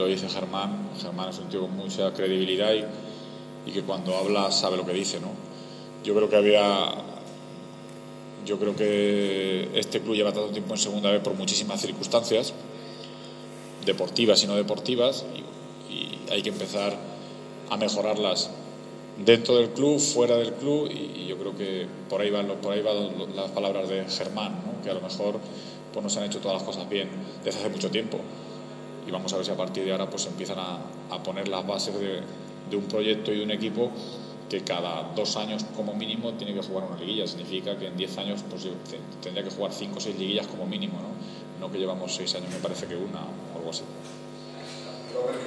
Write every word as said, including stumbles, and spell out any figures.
Lo dice Germán, Germán es un tío con mucha credibilidad y, y que cuando habla sabe lo que dice, ¿no? Yo creo que había, yo creo que este club lleva tanto tiempo en segunda vez por muchísimas circunstancias, deportivas y no deportivas, y, y hay que empezar a mejorarlas dentro del club, fuera del club, y, y yo creo que por ahí van, por ahí van las palabras de Germán, ¿no? Que a lo mejor pues no se han hecho todas las cosas bien desde hace mucho tiempo. Y vamos a ver si a partir de ahora pues empiezan a, a poner las bases de, de un proyecto y de un equipo que cada dos años como mínimo tiene que jugar una liguilla. Significa que en diez años pues tendría que jugar cinco o seis liguillas como mínimo, ¿no? No que llevamos seis años, me parece que una o algo así.